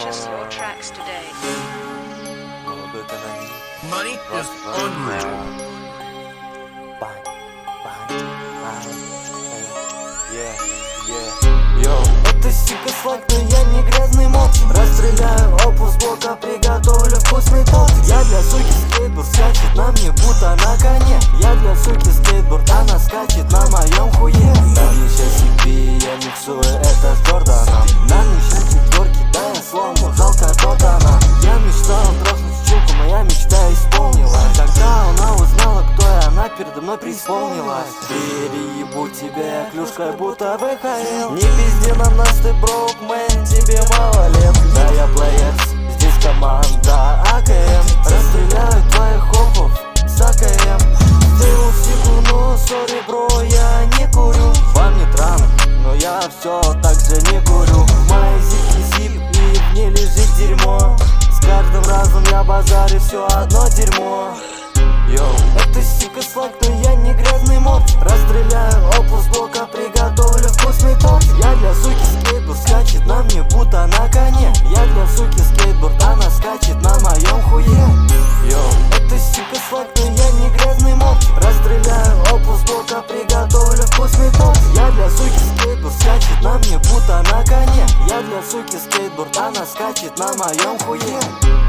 Purchase your tracks today. Молодой канонир. Money is unreal. Бань, бань, бань. Йоу. Это сика слайк, но я не грязный мод. Расстреляю опус блока, приготовлю вкусный торт. Я для суки скейтборд скачет на мне, будто на коне. Я для суки скейтборд, она скачет на моем хуе. На мне сейчас CP, я миксую это с Джорданом. На мне сейчас четверки, да я слому, жалко тот она. Я мечтал трахнуть чуку, моя мечта исполнилась. Когда она узнала, кто я, она передо мной преисполнилась. Переебу тебя, я клюшкой будто ВХЛ. Не пизди на нас, ты брок, мэн, тебе мало лет. Да я плеерс, здесь команда АКМ. Расстреляю твоих хопов с АКМ. Ты усику, но сори, бро, я не курю. Вам не транк, но я все так же не курю. В моей зипке зип, и в ней лежит дерьмо. С каждым разом я базарю все одно дерьмо. Йоу, это сика слайк, но я не грязный мод. Расстреляю опус блока, приготовлю вкусный торт. Я для суки скейтборд скачет на мне, будто на коне. Я для суки скейтборд, она скачет на моем хуе. Йоу, это сика слайк, но я не грязный мод. Расстреляю опус блока, приготовлю вкусный торт. Я для суки скейтборд скачет на мне, будто на коне. Я для суки скейтборд, она скачет на моем хуе.